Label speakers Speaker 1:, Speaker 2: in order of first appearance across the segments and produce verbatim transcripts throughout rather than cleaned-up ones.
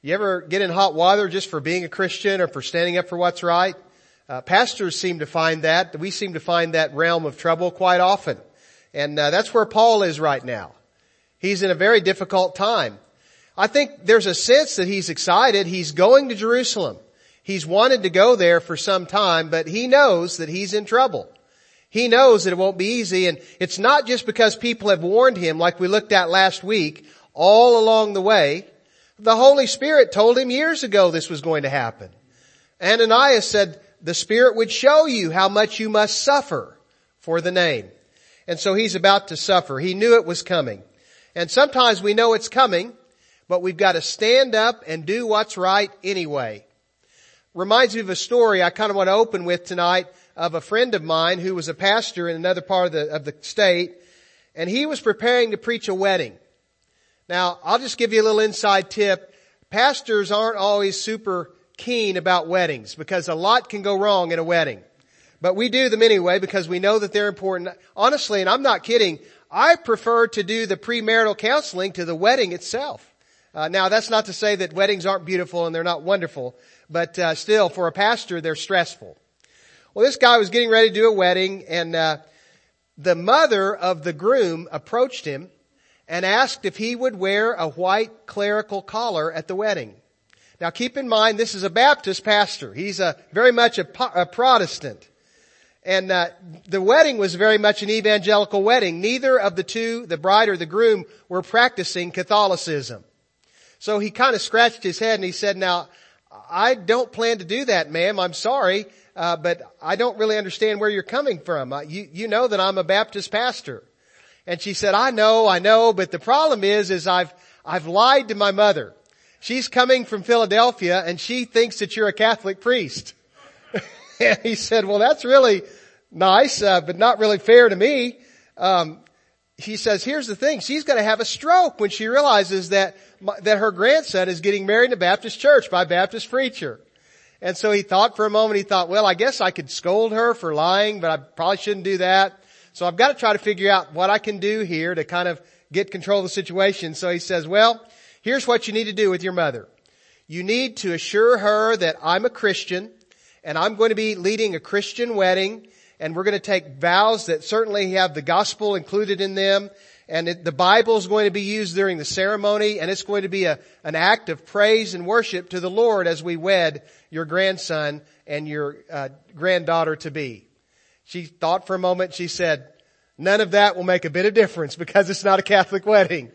Speaker 1: You ever get in hot water just for being a Christian or for standing up for what's right? Uh, pastors seem to find that. We seem to find that realm of trouble quite often. And uh, that's where Paul is right now. He's in a very difficult time. I think there's a sense that he's excited. He's going to Jerusalem. He's wanted to go there for some time, but he knows that he's in trouble. He knows that it won't be easy, and it's not just because people have warned him like we looked at last week all along the way. The Holy Spirit told him years ago this was going to happen. Ananias said the Spirit would show you how much you must suffer for the name. And so he's about to suffer. He knew it was coming. And sometimes we know it's coming, but we've got to stand up and do what's right anyway. Reminds me of a story I kind of want to open with tonight of a friend of mine who was a pastor in another part of the, of the state, and he was preparing to preach a wedding. Now, I'll just give you a little inside tip. Pastors aren't always super keen about weddings because a lot can go wrong in a wedding. But we do them anyway because we know that they're important. Honestly, and I'm not kidding, I prefer to do the premarital counseling to the wedding itself. Uh, now, that's not to say that weddings aren't beautiful and they're not wonderful, but uh, still, for a pastor, they're stressful. Well, this guy was getting ready to do a wedding, and uh, the mother of the groom approached him and asked if he would wear a white clerical collar at the wedding. Now keep in mind, this is a Baptist pastor. He's a very much a, a Protestant. And uh, the wedding was very much an evangelical wedding. Neither of the two, the bride or the groom, were practicing Catholicism. So he kind of scratched his head and he said, now, I don't plan to do that, ma'am. I'm sorry, uh, but I don't really understand where you're coming from. Uh, you, you know that I'm a Baptist pastor. And she said, I know, I know, but the problem is, is I've, I've lied to my mother. She's coming from Philadelphia and she thinks that you're a Catholic priest. And he said, well, that's really nice, uh, but not really fair to me. Um, he says, here's the thing. She's going to have a stroke when she realizes that, that her grandson is getting married in a Baptist church by a Baptist preacher. And so he thought for a moment, he thought, well, I guess I could scold her for lying, but I probably shouldn't do that. So I've got to try to figure out what I can do here to kind of get control of the situation. So he says, well, here's what you need to do with your mother. You need to assure her that I'm a Christian and I'm going to be leading a Christian wedding, and we're going to take vows that certainly have the gospel included in them, and it, the Bible is going to be used during the ceremony, and it's going to be a, an act of praise and worship to the Lord as we wed your grandson and your uh, granddaughter to be. She thought for a moment. She said, none of that will make a bit of difference because it's not a Catholic wedding.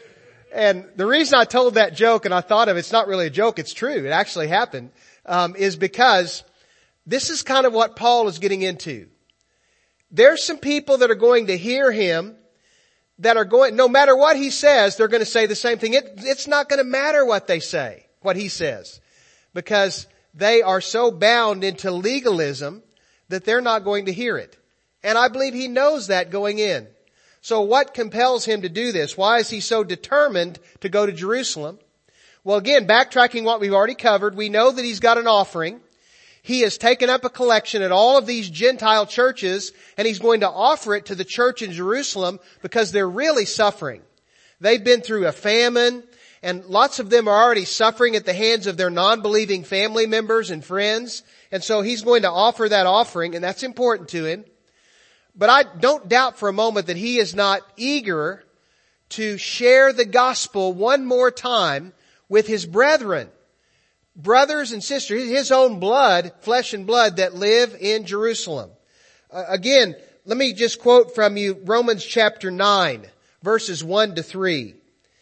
Speaker 1: And the reason I told that joke, and I thought of it's not really a joke, it's true, it actually happened, um, is because this is kind of what Paul is getting into. There's some people that are going to hear him that are going, no matter what he says, they're going to say the same thing. It, it's not going to matter what they say, what he says, because they are so bound into legalism that they're not going to hear it. And I believe he knows that going in. So what compels him to do this? Why is he so determined to go to Jerusalem? Well, again, backtracking what we've already covered, we know that he's got an offering. He has taken up a collection at all of these Gentile churches, and he's going to offer it to the church in Jerusalem because they're really suffering. They've been through a famine, and lots of them are already suffering at the hands of their non-believing family members and friends. And so he's going to offer that offering, and that's important to him. But I don't doubt for a moment that he is not eager to share the gospel one more time with his brethren. Brothers and sisters, his own blood, flesh and blood that live in Jerusalem. Uh, again, let me just quote from you Romans chapter nine, verses one to three.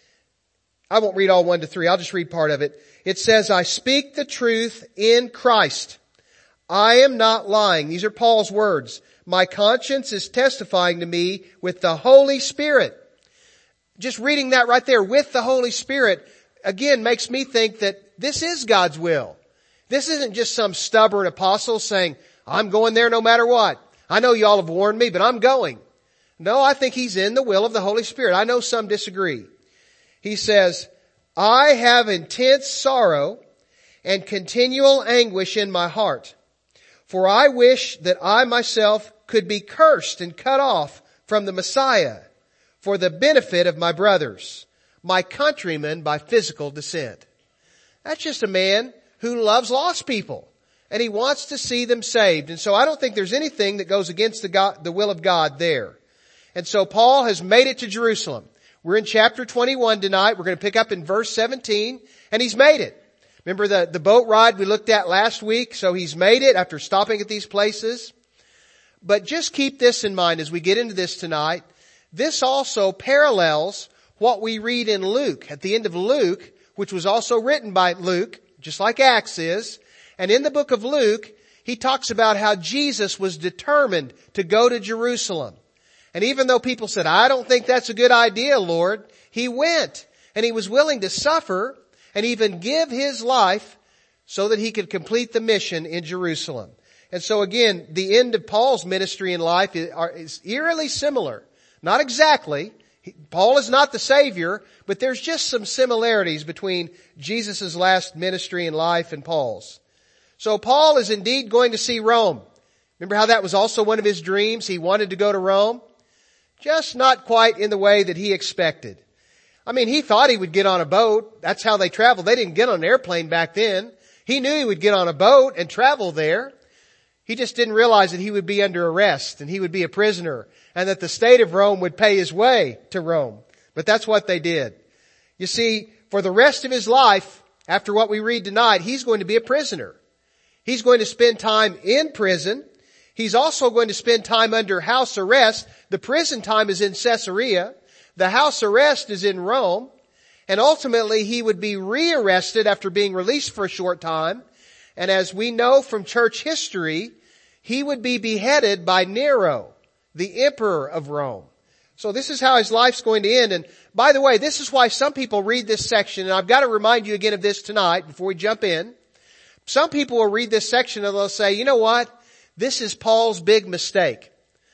Speaker 1: I won't read all one to three. I'll just read part of it. It says, I speak the truth in Christ. I am not lying. These are Paul's words. My conscience is testifying to me with the Holy Spirit. Just reading that right there, with the Holy Spirit, again, makes me think that this is God's will. This isn't just some stubborn apostle saying, I'm going there no matter what. I know y'all have warned me, but I'm going. No, I think he's in the will of the Holy Spirit. I know some disagree. He says, I have intense sorrow and continual anguish in my heart. For I wish that I myself could be cursed and cut off from the Messiah for the benefit of my brothers, my countrymen by physical descent. That's just a man who loves lost people. And he wants to see them saved. And so I don't think there's anything that goes against the, God, the will of God there. And so Paul has made it to Jerusalem. We're in chapter twenty-one tonight. We're going to pick up in verse seventeen. And he's made it. Remember the, the boat ride we looked at last week? So he's made it after stopping at these places. But just keep this in mind as we get into this tonight. This also parallels what we read in Luke. At the end of Luke, which was also written by Luke, just like Acts is. And in the book of Luke, he talks about how Jesus was determined to go to Jerusalem. And even though people said, I don't think that's a good idea, Lord, he went. And he was willing to suffer and even give his life so that he could complete the mission in Jerusalem. And so again, the end of Paul's ministry in life is, is eerily similar. Not exactly. Paul is not the Savior, but there's just some similarities between Jesus' last ministry and life and Paul's. So Paul is indeed going to see Rome. Remember how that was also one of his dreams? He wanted to go to Rome. Just not quite in the way that he expected. I mean, he thought he would get on a boat. That's how they traveled. They didn't get on an airplane back then. He knew he would get on a boat and travel there. He just didn't realize that he would be under arrest and he would be a prisoner and that the state of Rome would pay his way to Rome. But that's what they did. You see, for the rest of his life, after what we read tonight, he's going to be a prisoner. He's going to spend time in prison. He's also going to spend time under house arrest. The prison time is in Caesarea. The house arrest is in Rome. And ultimately he would be rearrested after being released for a short time. And as we know from church history, he would be beheaded by Nero, the emperor of Rome. So this is how his life's going to end. And by the way, this is why some people read this section. And I've got to remind you again of this tonight before we jump in. Some people will read this section and they'll say, you know what? This is Paul's big mistake.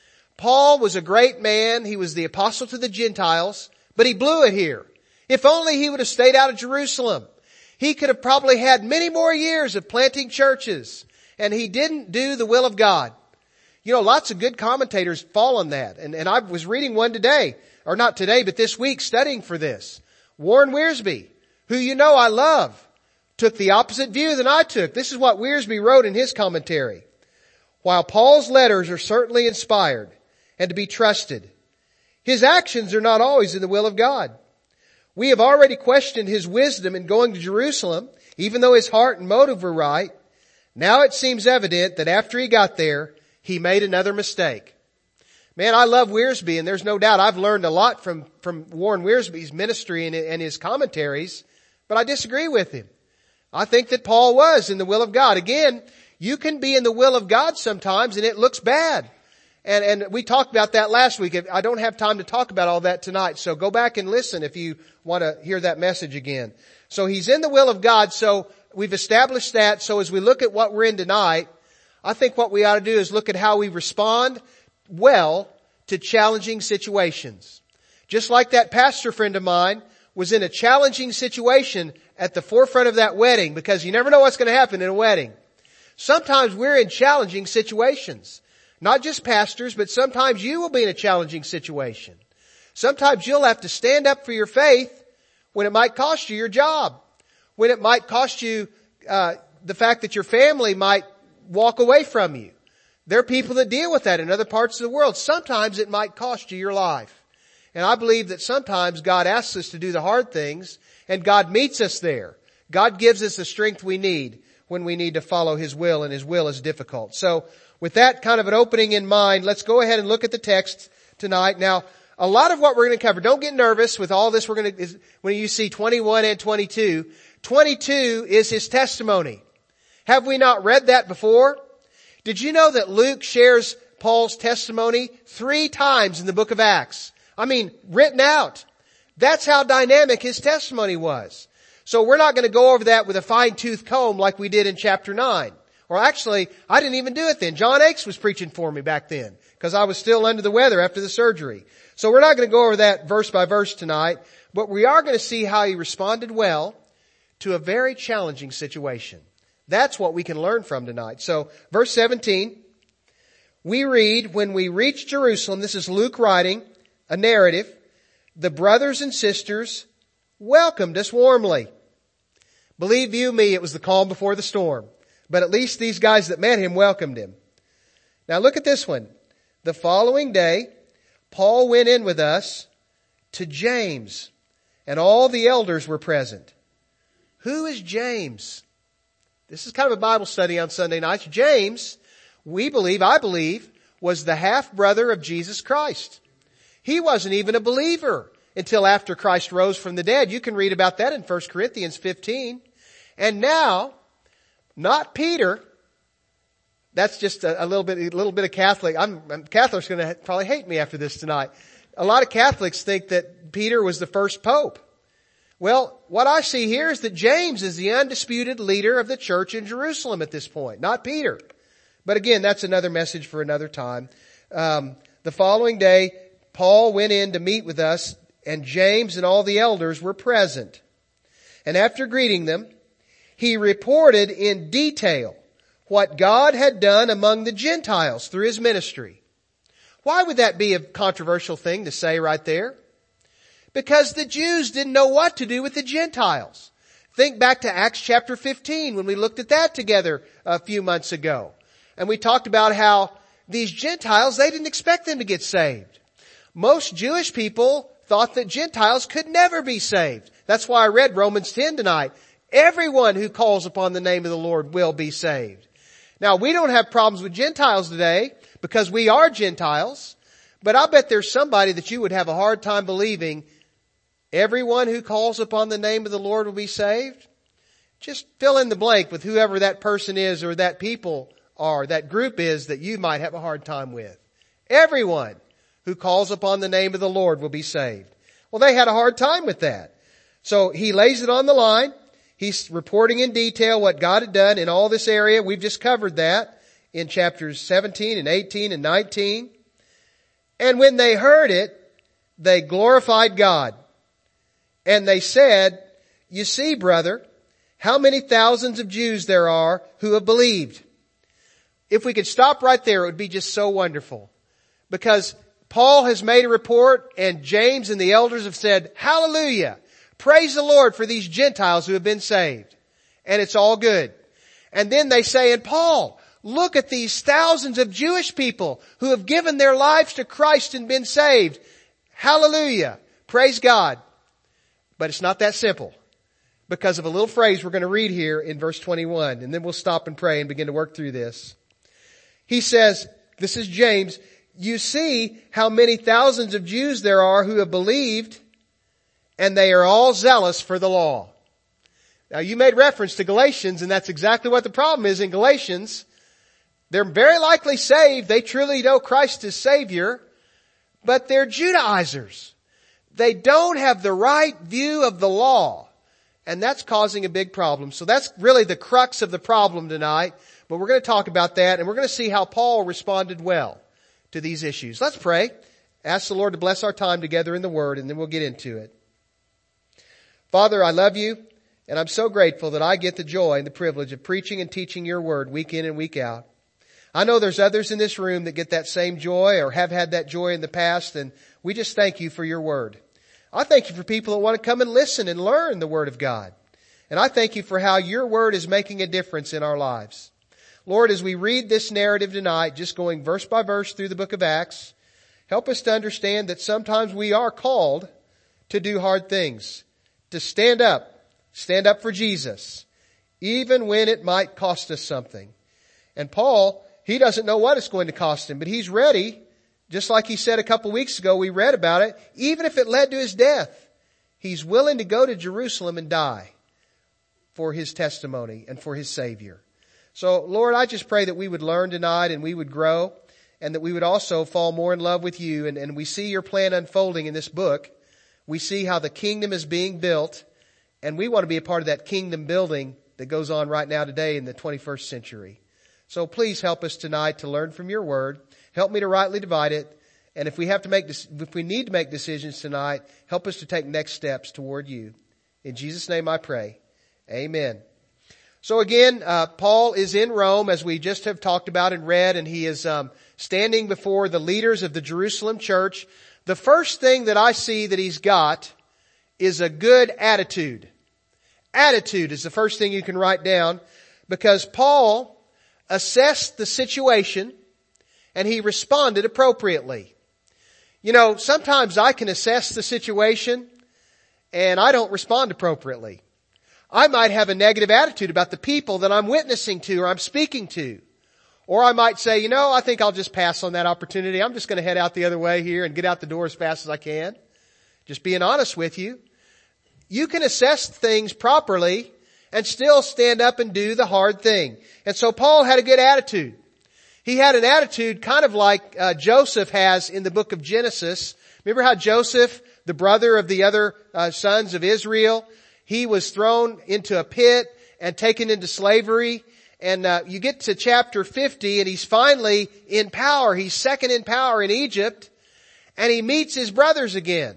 Speaker 1: Paul was a great man. He was the apostle to the Gentiles, but he blew it here. If only he would have stayed out of Jerusalem. He could have probably had many more years of planting churches, and he didn't do the will of God. You know, lots of good commentators fall on that. And, and I was reading one today, or not today, but this week studying for this. Warren Wiersbe, who you know I love, took the opposite view than I took. This is what Wiersbe wrote in his commentary. While Paul's letters are certainly inspired and to be trusted, his actions are not always in the will of God. We have already questioned his wisdom in going to Jerusalem, even though his heart and motive were right. Now it seems evident that after he got there, he made another mistake. Man, I love Wiersbe, and there's no doubt I've learned a lot from, from Warren Wiersbe's ministry and, and his commentaries, but I disagree with him. I think that Paul was in the will of God. Again, you can be in the will of God sometimes and it looks bad. And, and we talked about that last week. I don't have time to talk about all that tonight. So go back and listen if you want to hear that message again. So he's in the will of God. So we've established that. So as we look at what we're in tonight, I think what we ought to do is look at how we respond well to challenging situations. Just like that pastor friend of mine was in a challenging situation at the forefront of that wedding, because you never know what's going to happen in a wedding. Sometimes we're in challenging situations. Not just pastors, but sometimes you will be in a challenging situation. Sometimes you'll have to stand up for your faith when it might cost you your job. When it might cost you uh the fact that your family might walk away from you. There are people that deal with that in other parts of the world. Sometimes it might cost you your life. And I believe that sometimes God asks us to do the hard things, and God meets us there. God gives us the strength we need when we need to follow His will, and His will is difficult. So with that kind of an opening in mind, let's go ahead and look at the text tonight. Now, a lot of what we're going to cover, don't get nervous with all this we're going to, is, when you see twenty-one and twenty-two. twenty-two is his testimony. Have we not read that before? Did you know that Luke shares Paul's testimony three times in the book of Acts? I mean, written out. That's how dynamic his testimony was. So we're not going to go over that with a fine-tooth comb like we did in chapter nine. Or actually, I didn't even do it then. John Aches was preaching for me back then because I was still under the weather after the surgery. So we're not going to go over that verse by verse tonight, but we are going to see how he responded well to a very challenging situation. That's what we can learn from tonight. So verse seventeen, we read, when we reached Jerusalem, this is Luke writing a narrative, the brothers and sisters welcomed us warmly. Believe you me, it was the calm before the storm. But at least these guys that met him welcomed him. Now look at this one. The following day, Paul went in with us to James, and all the elders were present. Who is James? This is kind of a Bible study on Sunday nights. James, we believe, I believe, was the half-brother of Jesus Christ. He wasn't even a believer until after Christ rose from the dead. You can read about that in First Corinthians fifteen. And now, not Peter. That's just a, a little bit, a little bit of Catholic. I'm, I'm Catholics going to probably hate me after this tonight. A lot of Catholics think that Peter was the first pope. Well, what I see here is that James is the undisputed leader of the church in Jerusalem at this point, not Peter. But again, that's another message for another time. Um, the following day, Paul went in to meet with us, and James and all the elders were present. And after greeting them, he reported in detail what God had done among the Gentiles through his ministry. Why would that be a controversial thing to say right there? Because the Jews didn't know what to do with the Gentiles. Think back to Acts chapter fifteen when we looked at that together a few months ago. And we talked about how these Gentiles, they didn't expect them to get saved. Most Jewish people thought that Gentiles could never be saved. That's why I read Romans ten tonight. Everyone who calls upon the name of the Lord will be saved. Now, we don't have problems with Gentiles today because we are Gentiles, but I bet there's somebody that you would have a hard time believing everyone who calls upon the name of the Lord will be saved. Just fill in the blank with whoever that person is or that people are, that group is that you might have a hard time with. Everyone who calls upon the name of the Lord will be saved. Well, they had a hard time with that. So he lays it on the line. He's reporting in detail what God had done in all this area. We've just covered that in chapters seventeen and eighteen and nineteen. And when they heard it, they glorified God. And they said, you see, brother, how many thousands of Jews there are who have believed. If we could stop right there, it would be just so wonderful. Because Paul has made a report and James and the elders have said, hallelujah. Praise the Lord for these Gentiles who have been saved. And it's all good. And then they say, and Paul, look at these thousands of Jewish people who have given their lives to Christ and been saved. Hallelujah. Praise God. But it's not that simple because of a little phrase we're going to read here in verse twenty-one. And then we'll stop and pray and begin to work through this. He says, this is James, you see how many thousands of Jews there are who have believed, and they are all zealous for the law. Now you made reference to Galatians, and that's exactly what the problem is in Galatians. They're very likely saved. They truly know Christ as Savior, but they're Judaizers. They don't have the right view of the law, and that's causing a big problem. So that's really the crux of the problem tonight, but we're going to talk about that, and we're going to see how Paul responded well to these issues. Let's pray. Ask the Lord to bless our time together in the Word, and then we'll get into it. Father, I love you, and I'm so grateful that I get the joy and the privilege of preaching and teaching your Word week in and week out. I know there's others in this room that get that same joy or have had that joy in the past, and we just thank you for your Word. I thank you for people that want to come and listen and learn the Word of God. And I thank you for how your Word is making a difference in our lives. Lord, as we read this narrative tonight, just going verse by verse through the book of Acts, help us to understand that sometimes we are called to do hard things, to stand up, stand up for Jesus, even when it might cost us something. And Paul, he doesn't know what it's going to cost him, but he's ready, just like he said a couple weeks ago, we read about it, even if it led to his death. He's willing to go to Jerusalem and die for his testimony and for his Savior. So, Lord, I just pray that we would learn tonight and we would grow and that we would also fall more in love with you. And, and we see your plan unfolding in this book. We see how the kingdom is being built, and we want to be a part of that kingdom building that goes on right now today in the twenty-first century. So please help us tonight to learn from your word. Help me to rightly divide it. And if we have to make, if we need to make decisions tonight, help us to take next steps toward you. In Jesus' name I pray. Amen. So again, uh, Paul is in Rome, as we just have talked about and read, and he is um, standing before the leaders of the Jerusalem church. The first thing that I see that he's got is a good attitude. Attitude is the first thing you can write down, because Paul assessed the situation and he responded appropriately. You know, sometimes I can assess the situation and I don't respond appropriately. I might have a negative attitude about the people that I'm witnessing to or I'm speaking to. Or I might say, you know, I think I'll just pass on that opportunity. I'm just going to head out the other way here and get out the door as fast as I can. Just being honest with you. You can assess things properly and still stand up and do the hard thing. And so Paul had a good attitude. He had an attitude kind of like uh, Joseph has in the book of Genesis. Remember how Joseph, the brother of the other uh, sons of Israel, he was thrown into a pit and taken into slavery. And uh, you get to chapter fifty and he's finally in power. He's second in power in Egypt. And he meets his brothers again.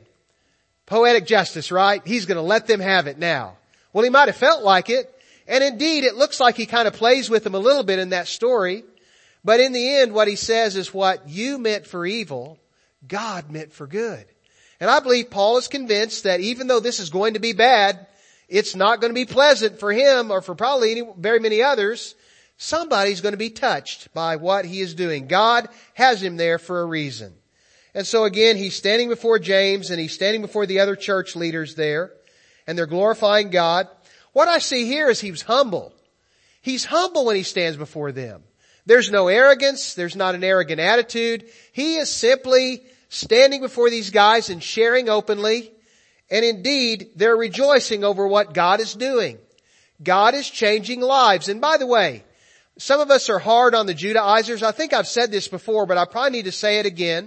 Speaker 1: Poetic justice, right? He's going to let them have it now. Well, he might have felt like it. And indeed, it looks like he kind of plays with them a little bit in that story. But in the end, what he says is, what you meant for evil, God meant for good. And I believe Paul is convinced that even though this is going to be bad, it's not going to be pleasant for him or for probably any, very many others. Somebody's going to be touched by what he is doing. God has him there for a reason. And so again, he's standing before James and he's standing before the other church leaders there, and they're glorifying God. What I see here is he's humble. He's humble when he stands before them. There's no arrogance. There's not an arrogant attitude. He is simply standing before these guys and sharing openly. And indeed, they're rejoicing over what God is doing. God is changing lives. And by the way, some of us are hard on the Judaizers. I think I've said this before, but I probably need to say it again.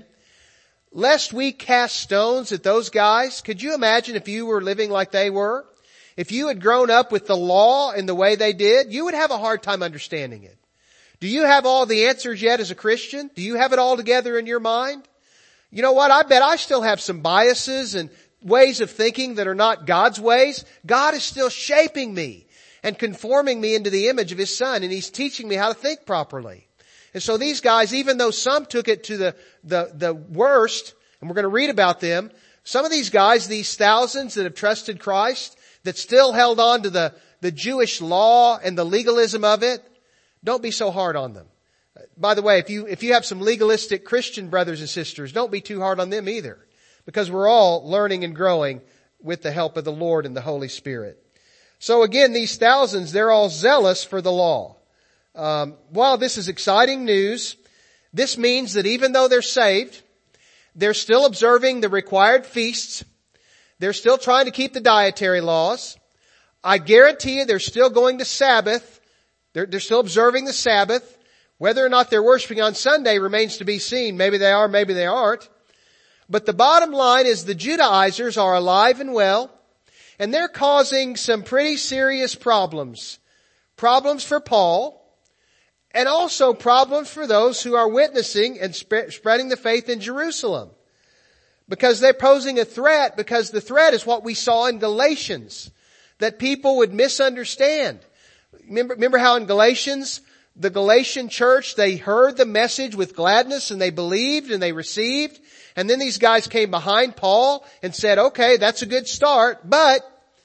Speaker 1: Lest we cast stones at those guys. Could you imagine if you were living like they were? If you had grown up with the law in the way they did, you would have a hard time understanding it. Do you have all the answers yet as a Christian? Do you have it all together in your mind? You know what? I bet I still have some biases and ways of thinking that are not God's ways. God is still shaping me and conforming me into the image of His Son, and He's teaching me how to think properly. And so these guys, even though some took it to the, the, the worst, and we're going to read about them, some of these guys, these thousands that have trusted Christ, that still held on to the, the Jewish law and the legalism of it, don't be so hard on them. By the way, if you, if you have some legalistic Christian brothers and sisters, don't be too hard on them either, because we're all learning and growing with the help of the Lord and the Holy Spirit. So again, these thousands, they're all zealous for the law. Um, while this is exciting news, this means that even though they're saved, they're still observing the required feasts. They're still trying to keep the dietary laws. I guarantee you they're still going to Sabbath. They're, they're still observing the Sabbath. Whether or not they're worshiping on Sunday remains to be seen. Maybe they are, maybe they aren't. But the bottom line is the Judaizers are alive and well, and they're causing some pretty serious problems. Problems for Paul, and also problems for those who are witnessing and sp- spreading the faith in Jerusalem. Because they're posing a threat, because the threat is what we saw in Galatians, that people would misunderstand. Remember, remember how in Galatians, the Galatian church, they heard the message with gladness and they believed and they received. And then these guys came behind Paul and said, okay, that's a good start, but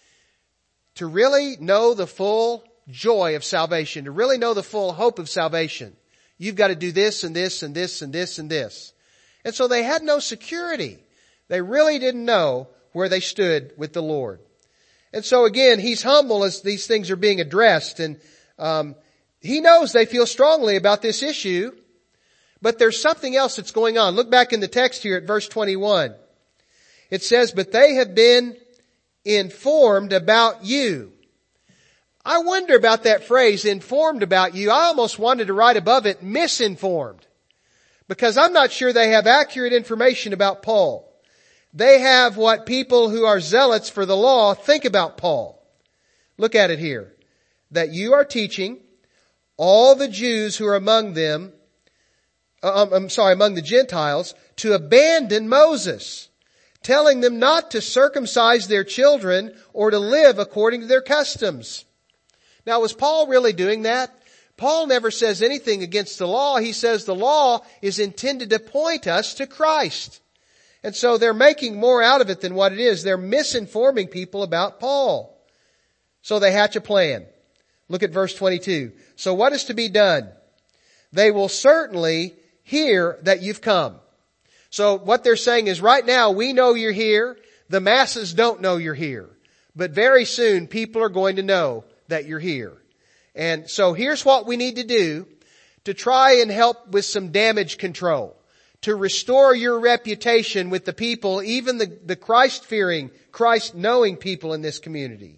Speaker 1: to really know the full joy of salvation, to really know the full hope of salvation, you've got to do this and this and this and this and this. And so they had no security. They really didn't know where they stood with the Lord. And so again, he's humble as these things are being addressed, and um, he knows they feel strongly about this issue, but there's something else that's going on. Look back in the text here at verse twenty-one. It says, but they have been informed about you. I wonder about that phrase, informed about you. I almost wanted to write above it, misinformed. Because I'm not sure they have accurate information about Paul. They have what people who are zealots for the law think about Paul. Look at it here. That you are teaching all the Jews who are among them, uh, I'm sorry, among the Gentiles, to abandon Moses, telling them not to circumcise their children or to live according to their customs. Now, was Paul really doing that? Paul never says anything against the law. He says the law is intended to point us to Christ. And so they're making more out of it than what it is. They're misinforming people about Paul. So they hatch a plan. Look at verse twenty-two. So what is to be done? They will certainly hear that you've come. So what they're saying is right now we know you're here. The masses don't know you're here. But very soon people are going to know that you're here. And so here's what we need to do to try and help with some damage control. To restore your reputation with the people, even the, the Christ-fearing, Christ-knowing people in this community.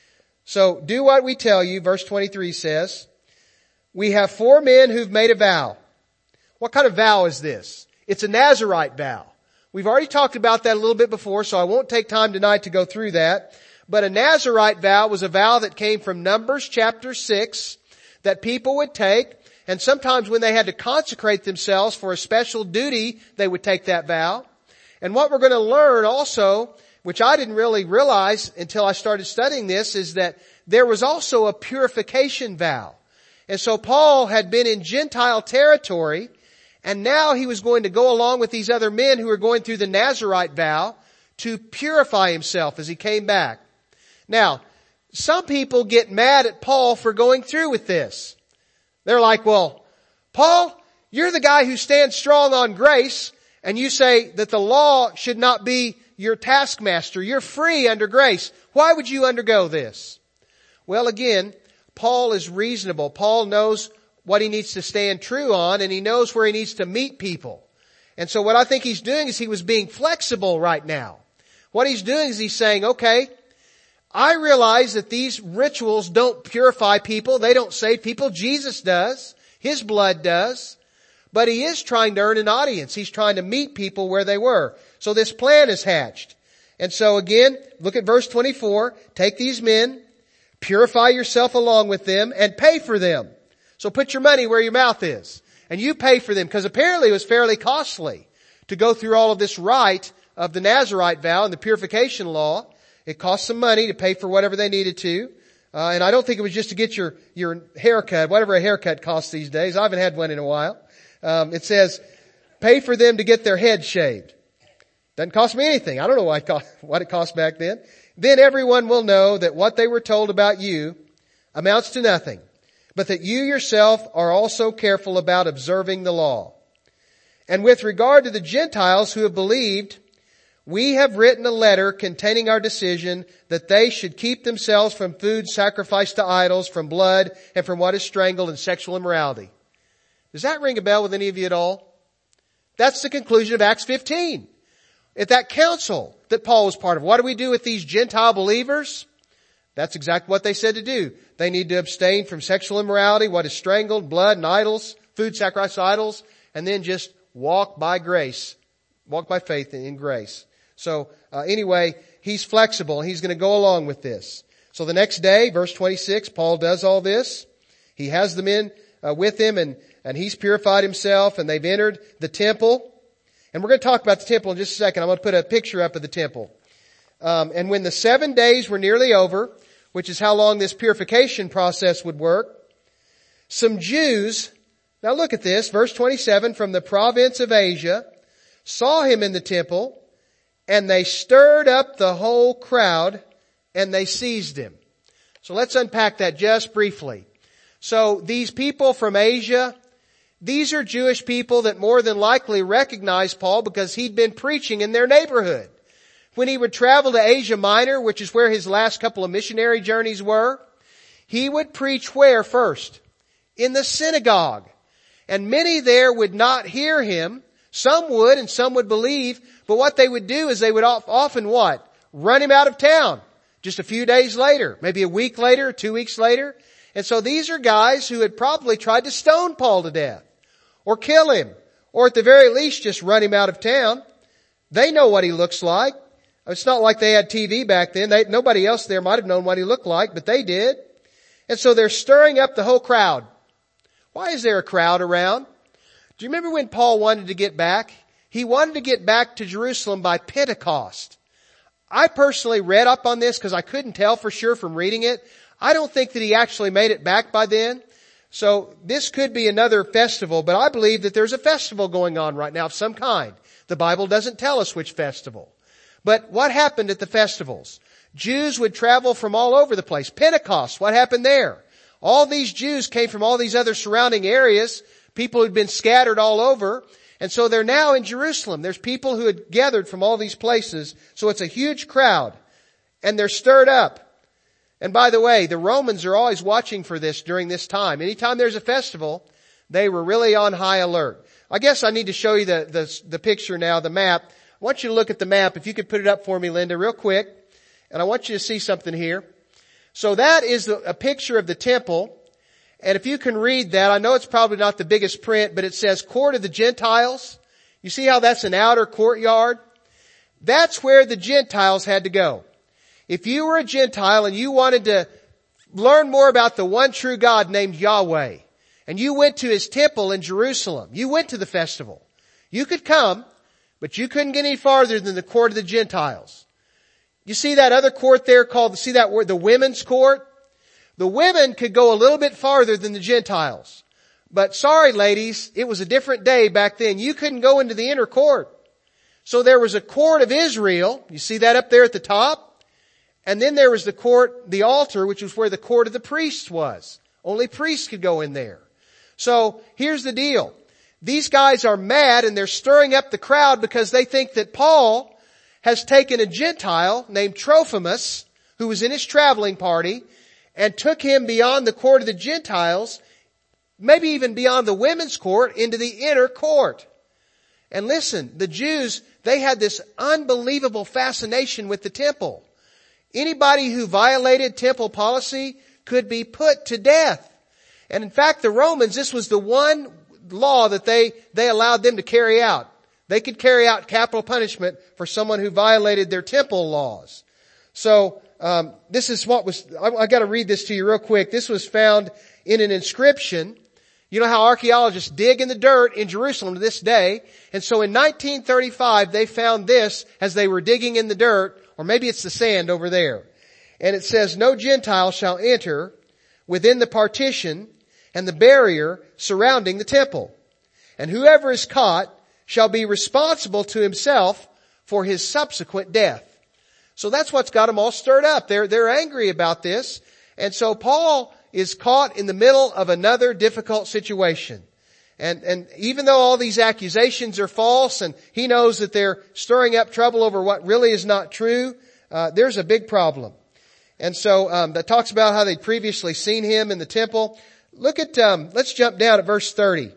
Speaker 1: So do what we tell you, verse twenty-three says. We have four men who've made a vow. What kind of vow is this? It's a Nazirite vow. We've already talked about that a little bit before, so I won't take time tonight to go through that. But a Nazirite vow was a vow that came from Numbers chapter six that people would take. And sometimes when they had to consecrate themselves for a special duty, they would take that vow. And what we're going to learn also, which I didn't really realize until I started studying this, is that there was also a purification vow. And so Paul had been in Gentile territory, and now he was going to go along with these other men who were going through the Nazirite vow to purify himself as he came back. Now, some people get mad at Paul for going through with this. They're like, well, Paul, you're the guy who stands strong on grace, and you say that the law should not be your taskmaster. You're free under grace. Why would you undergo this? Well, again, Paul is reasonable. Paul knows what he needs to stand true on, and he knows where he needs to meet people. And so what I think he's doing is he was being flexible right now. What he's doing is he's saying, okay, I realize that these rituals don't purify people. They don't save people. Jesus does. His blood does. But he is trying to earn an audience. He's trying to meet people where they were. So this plan is hatched. And so again, look at verse twenty-four. Take these men, purify yourself along with them, and pay for them. So put your money where your mouth is. And you pay for them, because apparently it was fairly costly to go through all of this rite of the Nazirite vow and the purification law. It cost some money to pay for whatever they needed to. Uh, and I don't think it was just to get your, your haircut, whatever a haircut costs these days. I haven't had one in a while. Um, it says, pay for them to get their head shaved. Doesn't cost me anything. I don't know what it cost, what it cost back then. Then everyone will know that what they were told about you amounts to nothing, but that you yourself are also careful about observing the law. And with regard to the Gentiles who have believed, we have written a letter containing our decision that they should keep themselves from food sacrificed to idols, from blood, and from what is strangled, and sexual immorality. Does that ring a bell with any of you at all? That's the conclusion of Acts fifteen. At that council that Paul was part of. What do we do with these Gentile believers? That's exactly what they said to do. They need to abstain from sexual immorality, what is strangled, blood, and idols, food sacrificed to idols, and then just walk by grace. Walk by faith in grace. So uh, anyway, he's flexible. He's going to go along with this. So the next day, verse twenty-six, Paul does all this. He has the men uh, with him, and, and he's purified himself, and they've entered the temple. And we're going to talk about the temple in just a second. I'm going to put a picture up of the temple. Um, and when the seven days were nearly over, which is how long this purification process would work, some Jews, now look at this, verse twenty-seven, from the province of Asia, saw him in the temple, and they stirred up the whole crowd, and they seized him. So let's unpack that just briefly. So these people from Asia, these are Jewish people that more than likely recognized Paul because he'd been preaching in their neighborhood. When he would travel to Asia Minor, which is where his last couple of missionary journeys were, he would preach where first? In the synagogue. And many there would not hear him. Some would and some would believe. But what they would do is they would often what? Run him out of town. Just a few days later, maybe a week later, two weeks later. And so these are guys who had probably tried to stone Paul to death. Or kill him. Or at the very least just run him out of town. They know what he looks like. It's not like they had T V back then. They, nobody else there might have known what he looked like, but they did. And so they're stirring up the whole crowd. Why is there a crowd around? Do you remember when Paul wanted to get back? He wanted to get back to Jerusalem by Pentecost. I personally read up on this because I couldn't tell for sure from reading it. I don't think that he actually made it back by then. So this could be another festival, but I believe that there's a festival going on right now of some kind. The Bible doesn't tell us which festival. But what happened at the festivals? Jews would travel from all over the place. Pentecost, what happened there? All these Jews came from all these other surrounding areas, people who'd been scattered all over, and so they're now in Jerusalem. There's people who had gathered from all these places, so it's a huge crowd, and they're stirred up. And by the way, the Romans are always watching for this during this time. Anytime there's a festival, they were really on high alert. I guess I need to show you the, the, the picture now, the map. I want you to look at the map. If you could put it up for me, Linda, real quick. And I want you to see something here. So that is a picture of the temple. And if you can read that, I know it's probably not the biggest print, but it says Court of the Gentiles. You see how that's an outer courtyard? That's where the Gentiles had to go. If you were a Gentile and you wanted to learn more about the one true God named Yahweh, and you went to His temple in Jerusalem, you went to the festival, you could come, but you couldn't get any farther than the court of the Gentiles. You see that other court there called, see that word, the women's court? The women could go a little bit farther than the Gentiles. But sorry ladies, it was a different day back then. You couldn't go into the inner court. So there was a court of Israel. You see that up there at the top? And then there was the court, the altar, which was where the court of the priests was. Only priests could go in there. So here's the deal. These guys are mad and they're stirring up the crowd because they think that Paul has taken a Gentile named Trophimus, who was in his traveling party, and took him beyond the court of the Gentiles, maybe even beyond the women's court, into the inner court. And listen, the Jews, they had this unbelievable fascination with the temple. Anybody who violated temple policy could be put to death. And in fact, the Romans, this was the one law that they, they allowed them to carry out. They could carry out capital punishment for someone who violated their temple laws. So, um, this is what was, I, I gotta read this to you real quick. This was found in an inscription. You know how archaeologists dig in the dirt in Jerusalem to this day. And so in nineteen thirty-five, they found this as they were digging in the dirt, or maybe it's the sand over there. And it says, no Gentile shall enter within the partition and the barrier surrounding the temple. And whoever is caught shall be responsible to himself for his subsequent death. So that's what's got them all stirred up. They're, they're angry about this. And so Paul is caught in the middle of another difficult situation. And, and even though all these accusations are false and he knows that they're stirring up trouble over what really is not true, uh, there's a big problem. And so, um, that talks about how they'd previously seen him in the temple. Look at, um, let's jump down at verse thirty.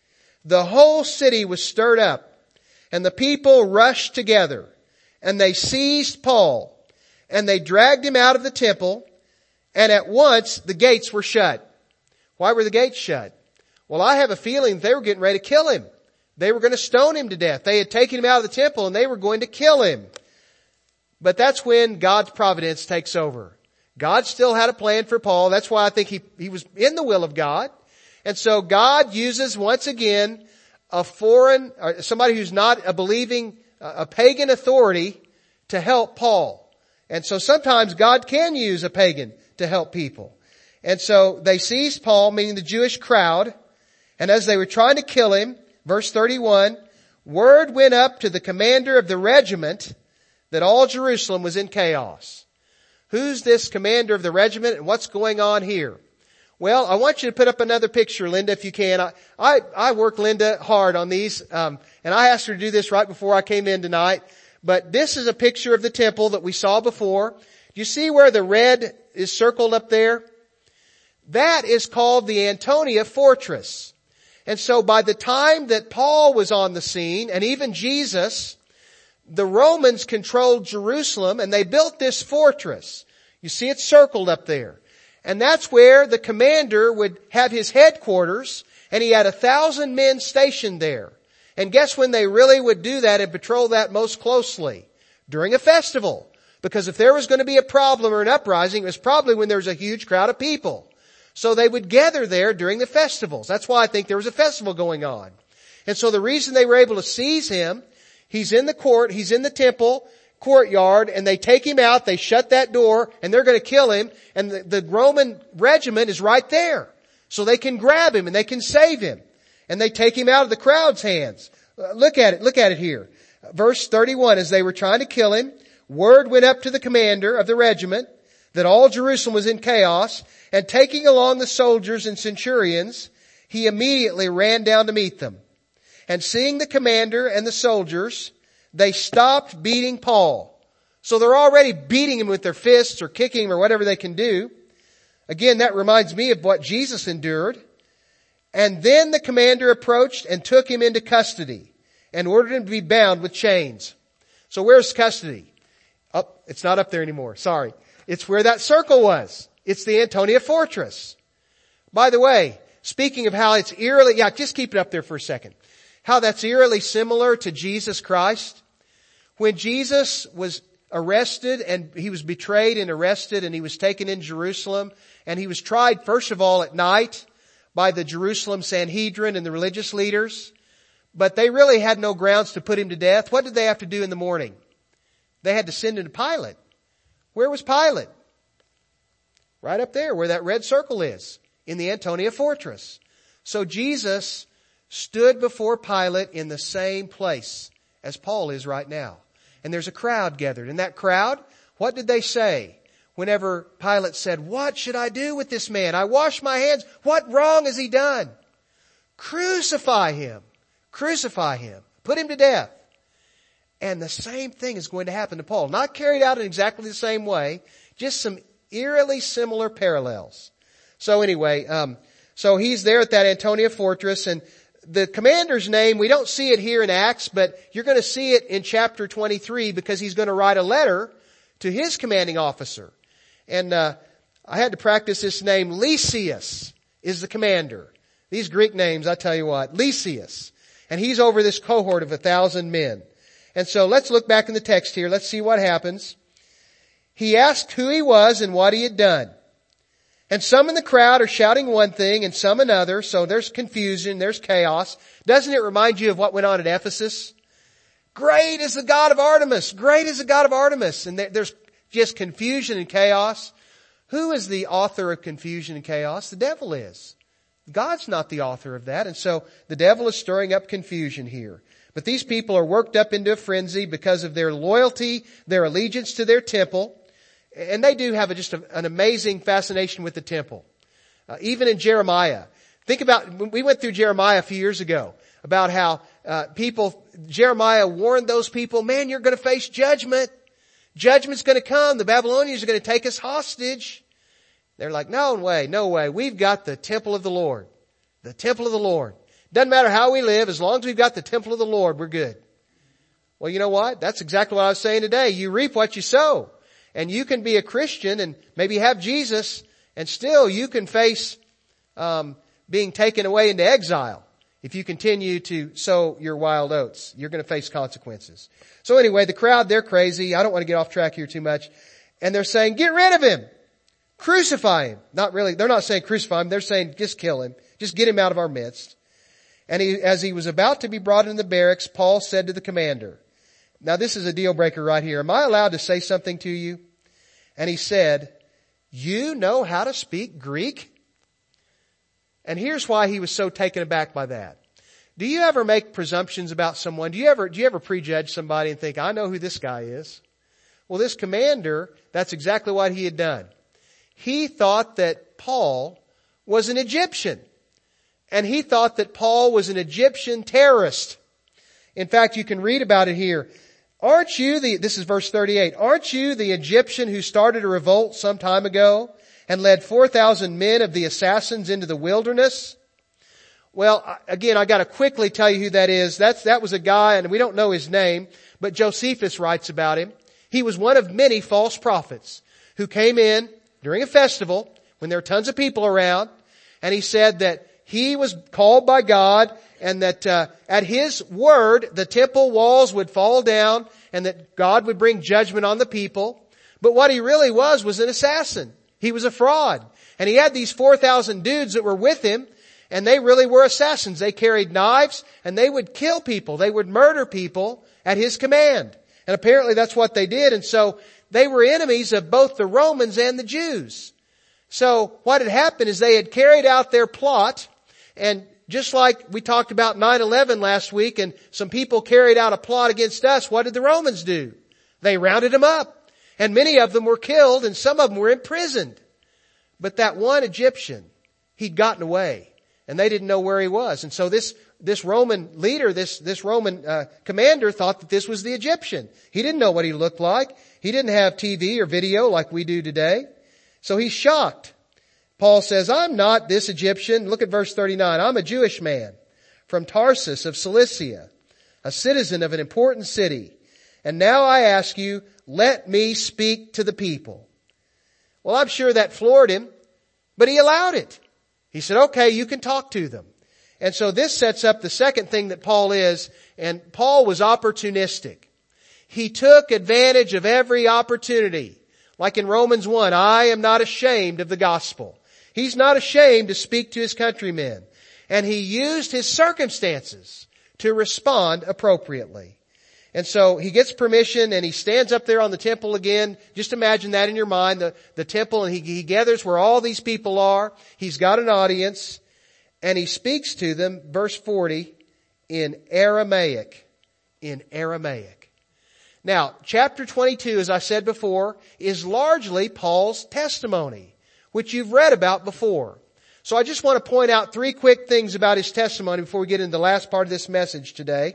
Speaker 1: The whole city was stirred up and the people rushed together and they seized Paul and they dragged him out of the temple, and at once the gates were shut. Why were the gates shut? Well, I have a feeling they were getting ready to kill him. They were going to stone him to death. They had taken him out of the temple and they were going to kill him. But that's when God's providence takes over. God still had a plan for Paul. That's why I think he, he was in the will of God. And so God uses once again a foreign, or somebody who's not a believing, a pagan authority to help Paul. And so sometimes God can use a pagan to help people. And so they seized Paul, meaning the Jewish crowd. And as they were trying to kill him, verse thirty-one, word went up to the commander of the regiment that all Jerusalem was in chaos. Who's this commander of the regiment and what's going on here? Well, I want you to put up another picture, Linda, if you can. I, I, I work Linda hard on these, um, and I asked her to do this right before I came in tonight. But this is a picture of the temple that we saw before. Do you see where the red is circled up there? That is called the Antonia Fortress. And so by the time that Paul was on the scene, and even Jesus, the Romans controlled Jerusalem and they built this fortress. You see it circled up there. And that's where the commander would have his headquarters, and he had a thousand men stationed there. And guess when they really would do that and patrol that most closely? During a festival. Because if there was going to be a problem or an uprising, it was probably when there was a huge crowd of people. So they would gather there during the festivals. That's why I think there was a festival going on. And so the reason they were able to seize him, he's in the court, he's in the temple courtyard, and they take him out, they shut that door, and they're going to kill him, and the, the Roman regiment is right there. So they can grab him and they can save him. And they take him out of the crowd's hands. Uh, look at it, look at it here. Verse thirty-one, as they were trying to kill him, word went up to the commander of the regiment that all Jerusalem was in chaos, and taking along the soldiers and centurions, he immediately ran down to meet them. And seeing the commander and the soldiers, they stopped beating Paul. So they're already beating him with their fists or kicking him or whatever they can do. Again, that reminds me of what Jesus endured. And then the commander approached and took him into custody and ordered him to be bound with chains. So where's custody? Oh, it's not up there anymore. Sorry. It's where that circle was. It's the Antonia Fortress. By the way, speaking of how it's eerily, yeah, just keep it up there for a second. How that's eerily similar to Jesus Christ. When Jesus was arrested and he was betrayed and arrested and he was taken in Jerusalem and he was tried first of all at night by the Jerusalem Sanhedrin and the religious leaders, but they really had no grounds to put him to death. What did they have to do in the morning? They had to send him to Pilate. Where was Pilate? Right up there where that red circle is, in the Antonia Fortress. So Jesus stood before Pilate in the same place as Paul is right now. And there's a crowd gathered. And that crowd, what did they say? Whenever Pilate said, what should I do with this man? I wash my hands. What wrong has he done? Crucify him. Crucify him. Put him to death. And the same thing is going to happen to Paul. Not carried out in exactly the same way, just some eerily similar parallels. So anyway, um, so he's there at that Antonia Fortress, and the commander's name, we don't see it here in Acts, but you're going to see it in chapter twenty-three because he's going to write a letter to his commanding officer. And uh I had to practice this name. Lysias is the commander. These Greek names, I tell you what, Lysias. And he's over this cohort of a thousand men. And so let's look back in the text here. Let's see what happens. He asked who he was and what he had done. And some in the crowd are shouting one thing and some another. So there's confusion. There's chaos. Doesn't it remind you of what went on at Ephesus? Great is the God of Artemis. Great is the God of Artemis. And there's just confusion and chaos. Who is the author of confusion and chaos? The devil is. God's not the author of that. And so the devil is stirring up confusion here. But these people are worked up into a frenzy because of their loyalty, their allegiance to their temple. And they do have a, just a, an amazing fascination with the temple. Uh, even in Jeremiah. Think about, we went through Jeremiah a few years ago about how uh, people, Jeremiah warned those people, man, you're going to face judgment. Judgment's going to come. The Babylonians are going to take us hostage. They're like, no way, no way. We've got the temple of the Lord. The temple of the Lord. Doesn't matter how we live, as long as we've got the temple of the Lord, we're good. Well, you know what? That's exactly what I was saying today. You reap what you sow. And you can be a Christian and maybe have Jesus, and still you can face um being taken away into exile. If you continue to sow your wild oats, you're going to face consequences. So anyway, the crowd, they're crazy. I don't want to get off track here too much. And they're saying, get rid of him. Crucify him. Not really. They're not saying crucify him. They're saying just kill him. Just get him out of our midst. And he, as he was about to be brought into the barracks, Paul said to the commander, now this is a deal breaker right here. Am I allowed to say something to you? And he said, you know how to speak Greek? And here's why he was so taken aback by that. Do you ever make presumptions about someone? Do you ever, do you ever prejudge somebody and think, I know who this guy is? Well, this commander, that's exactly what he had done. He thought that Paul was an Egyptian. And he thought that Paul was an Egyptian terrorist. In fact, you can read about it here. Aren't you the, this is verse thirty-eight, aren't you the Egyptian who started a revolt some time ago and led four thousand men of the assassins into the wilderness? Well, again, I gotta quickly tell you who that is. That's, that was a guy, and we don't know his name, but Josephus writes about him. He was one of many false prophets who came in during a festival when there were tons of people around, and he said that he was called by God and that uh, at his word the temple walls would fall down and that God would bring judgment on the people. But what he really was was an assassin. He was a fraud. And he had these four thousand dudes that were with him, and they really were assassins. They carried knives and they would kill people. They would murder people at his command. And apparently that's what they did. And so they were enemies of both the Romans and the Jews. So what had happened is they had carried out their plot. And just like we talked about nine eleven last week, and some people carried out a plot against us, what did the Romans do? They rounded them up, and many of them were killed, and some of them were imprisoned. But that one Egyptian, he'd gotten away, and they didn't know where he was. And so this this Roman leader, this this Roman uh, commander thought that this was the Egyptian. He didn't know what he looked like. He didn't have T V or video like we do today. So he's shocked. Paul says, I'm not this Egyptian. Look at verse thirty-nine. I'm a Jewish man from Tarsus of Cilicia, a citizen of an important city. And now I ask you, let me speak to the people. Well, I'm sure that floored him, but he allowed it. He said, okay, you can talk to them. And so this sets up the second thing that Paul is, and Paul was opportunistic. He took advantage of every opportunity. Like in Romans one, I am not ashamed of the gospel. He's not ashamed to speak to his countrymen. And he used his circumstances to respond appropriately. And so he gets permission and he stands up there on the temple again. Just imagine that in your mind, the, the temple, and he, he gathers where all these people are. He's got an audience and he speaks to them, verse forty, in Aramaic. In Aramaic. Now, chapter twenty-two, as I said before, is largely Paul's testimony, which you've read about before. So I just want to point out three quick things about his testimony before we get into the last part of this message today.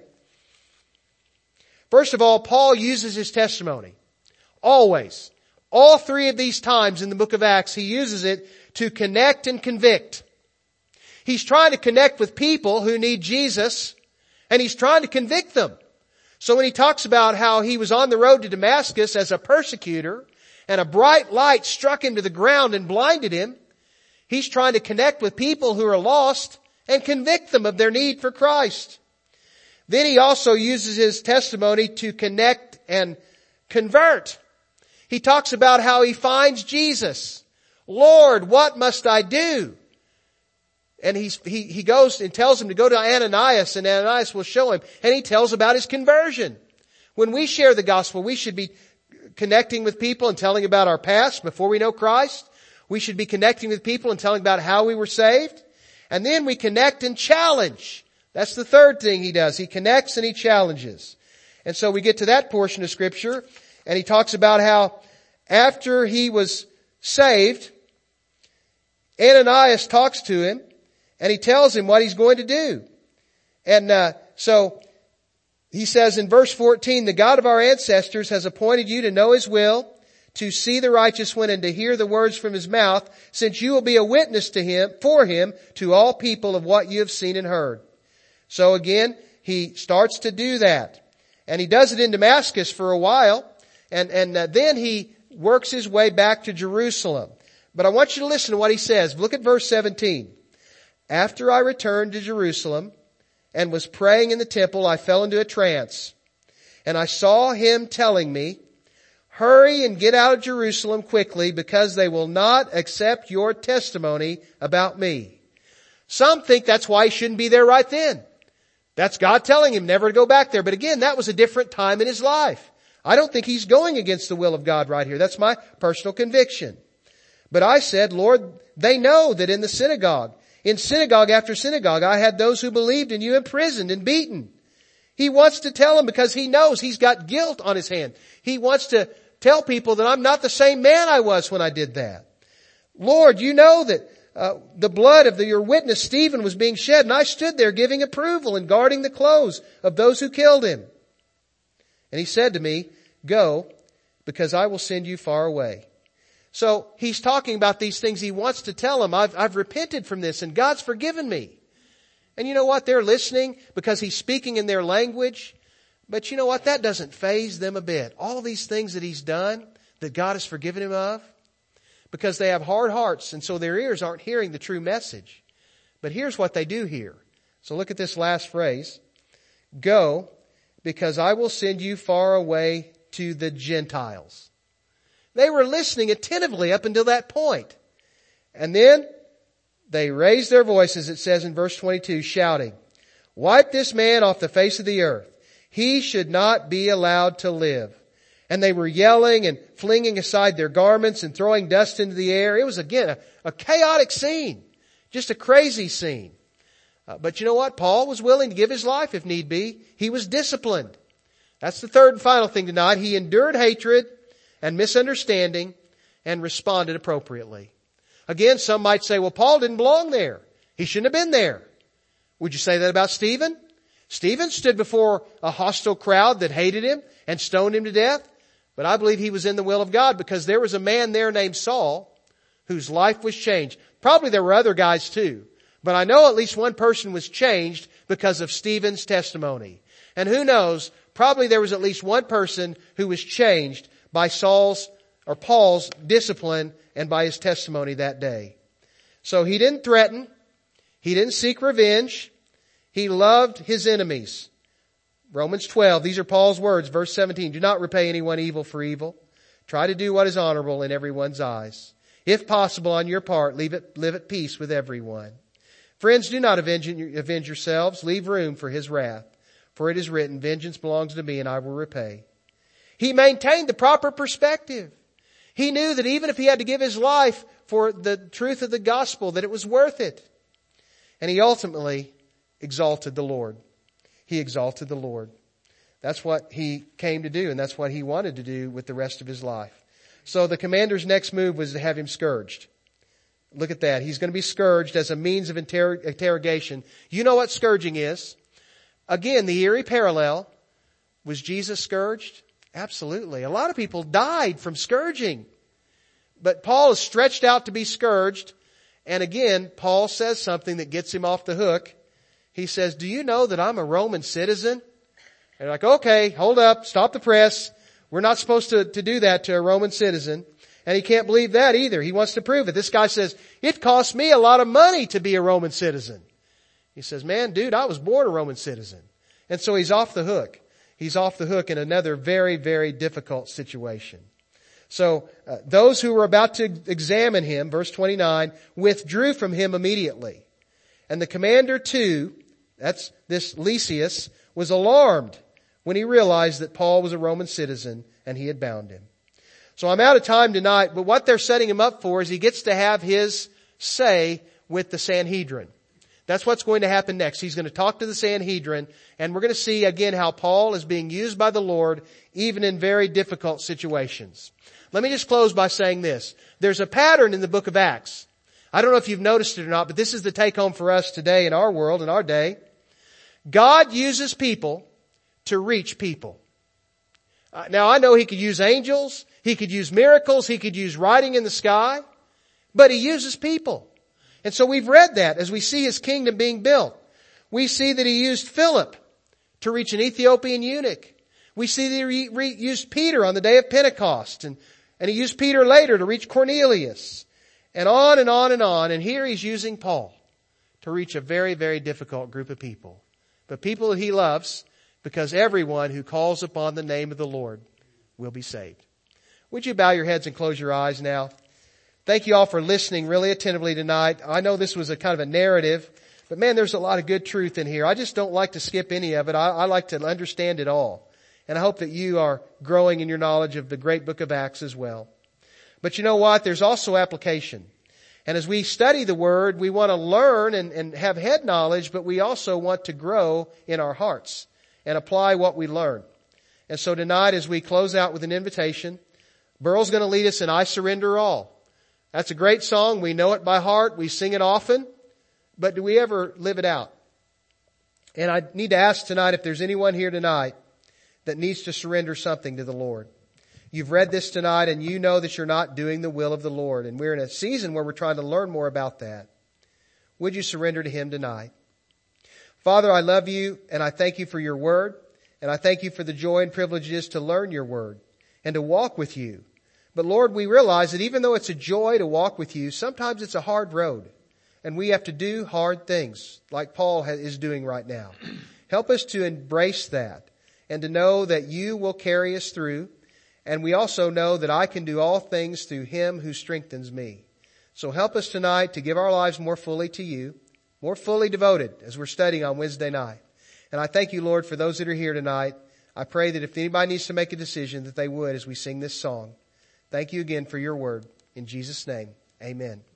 Speaker 1: First of all, Paul uses his testimony. Always. All three of these times in the book of Acts, he uses it to connect and convict. He's trying to connect with people who need Jesus, and he's trying to convict them. So when he talks about how he was on the road to Damascus as a persecutor, and a bright light struck him to the ground and blinded him, he's trying to connect with people who are lost and convict them of their need for Christ. Then he also uses his testimony to connect and convert. He talks about how he finds Jesus. Lord, what must I do? And he's, he, he goes and tells him to go to Ananias, and Ananias will show him. And he tells about his conversion. When we share the gospel, we should be connecting with people and telling about our past before we know Christ. We should be connecting with people and telling about how we were saved. And then we connect and challenge. That's the third thing he does. He connects and he challenges. And so we get to that portion of Scripture, and he talks about how after he was saved, Ananias talks to him, and he tells him what he's going to do. And uh, so he says in verse fourteen, the God of our ancestors has appointed you to know His will, to see the righteous one, and to hear the words from His mouth, since you will be a witness to Him, for Him, to all people of what you have seen and heard. So again, he starts to do that. And he does it in Damascus for a while. And, and uh, then he works his way back to Jerusalem. But I want you to listen to what he says. Look at verse seventeen. After I returned to Jerusalem and was praying in the temple, I fell into a trance. And I saw him telling me, hurry and get out of Jerusalem quickly, because they will not accept your testimony about me. Some think that's why he shouldn't be there right then. That's God telling him never to go back there. But again, that was a different time in his life. I don't think he's going against the will of God right here. That's my personal conviction. But I said, Lord, they know that in the synagogue, in synagogue after synagogue, I had those who believed in you imprisoned and beaten. He wants to tell them because he knows he's got guilt on his hand. He wants to tell people that I'm not the same man I was when I did that. Lord, you know that Uh, the blood of the, your witness Stephen was being shed, and I stood there giving approval and guarding the clothes of those who killed him. And he said to me, go, because I will send you far away. So he's talking about these things. He wants to tell them, I've, I've repented from this and God's forgiven me. And you know what? They're listening because he's speaking in their language. But you know what? That doesn't faze them a bit. All these things that he's done, that God has forgiven him of, because they have hard hearts, and so their ears aren't hearing the true message. But here's what they do hear. So look at this last phrase. Go, because I will send you far away to the Gentiles. They were listening attentively up until that point. And then they raised their voices, it says in verse twenty-two, shouting, wipe this man off the face of the earth. He should not be allowed to live. And they were yelling and flinging aside their garments and throwing dust into the air. It was, again, a, a chaotic scene. Just a crazy scene. Uh, but you know what? Paul was willing to give his life if need be. He was disciplined. That's the third and final thing tonight. He endured hatred and misunderstanding and responded appropriately. Again, some might say, well, Paul didn't belong there. He shouldn't have been there. Would you say that about Stephen? Stephen stood before a hostile crowd that hated him and stoned him to death. But I believe he was in the will of God, because there was a man there named Saul whose life was changed. Probably there were other guys too. But I know at least one person was changed because of Stephen's testimony. And who knows, probably there was at least one person who was changed by Saul's or Paul's discipline and by his testimony that day. So he didn't threaten. He didn't seek revenge. He loved his enemies. Romans twelve, these are Paul's words, verse seventeen. Do not repay anyone evil for evil. Try to do what is honorable in everyone's eyes. If possible on your part, leave it, live at peace with everyone. Friends, do not avenge, avenge yourselves. Leave room for his wrath. For it is written, vengeance belongs to me and I will repay. He maintained the proper perspective. He knew that even if he had to give his life for the truth of the gospel, that it was worth it. And he ultimately exalted the Lord. He exalted the Lord. That's what he came to do, and that's what he wanted to do with the rest of his life. So the commander's next move was to have him scourged. Look at that. He's going to be scourged as a means of inter- interrogation. You know what scourging is. Again, the eerie parallel. Was Jesus scourged? Absolutely. A lot of people died from scourging. But Paul is stretched out to be scourged. And again, Paul says something that gets him off the hook. He says, do you know that I'm a Roman citizen? And they're like, okay, hold up, stop the press. We're not supposed to, to do that to a Roman citizen. And he can't believe that either. He wants to prove it. This guy says, it costs me a lot of money to be a Roman citizen. He says, man, dude, I was born a Roman citizen. And so he's off the hook. He's off the hook in another very, very difficult situation. So uh, those who were about to examine him, verse twenty-nine, withdrew from him immediately. And the commander too, that's this Lysias, was alarmed when he realized that Paul was a Roman citizen and he had bound him. So I'm out of time tonight, but what they're setting him up for is he gets to have his say with the Sanhedrin. That's what's going to happen next. He's going to talk to the Sanhedrin, and we're going to see again how Paul is being used by the Lord even in very difficult situations. Let me just close by saying this. There's a pattern in the book of Acts. I don't know if you've noticed it or not, but this is the take home for us today in our world, in our day. God uses people to reach people. Uh, now I know He could use angels, He could use miracles, He could use writing in the sky, but He uses people. And so we've read that as we see His kingdom being built. We see that He used Philip to reach an Ethiopian eunuch. We see that He re- re- used Peter on the day of Pentecost, and, and He used Peter later to reach Cornelius. And on and on and on. And here He's using Paul to reach a very, very difficult group of people. But people that He loves, because everyone who calls upon the name of the Lord will be saved. Would you bow your heads and close your eyes now? Thank you all for listening really attentively tonight. I know this was a kind of a narrative, but man, there's a lot of good truth in here. I just don't like to skip any of it. I, I like to understand it all. And I hope that you are growing in your knowledge of the great book of Acts as well. But you know what? There's also application. And as we study the Word, we want to learn and, and have head knowledge, but we also want to grow in our hearts and apply what we learn. And so tonight, as we close out with an invitation, Burl's going to lead us in I Surrender All. That's a great song. We know it by heart. We sing it often. But do we ever live it out? And I need to ask tonight if there's anyone here tonight that needs to surrender something to the Lord. You've read this tonight and you know that you're not doing the will of the Lord. And we're in a season where we're trying to learn more about that. Would you surrender to Him tonight? Father, I love You and I thank You for Your Word. And I thank You for the joy and privilege it is to learn Your Word and to walk with You. But Lord, we realize that even though it's a joy to walk with You, sometimes it's a hard road. And we have to do hard things like Paul is doing right now. Help us to embrace that and to know that You will carry us through. And we also know that I can do all things through Him who strengthens me. So help us tonight to give our lives more fully to You, more fully devoted as we're studying on Wednesday night. And I thank You, Lord, for those that are here tonight. I pray that if anybody needs to make a decision, that they would as we sing this song. Thank You again for Your Word. In Jesus' name, amen.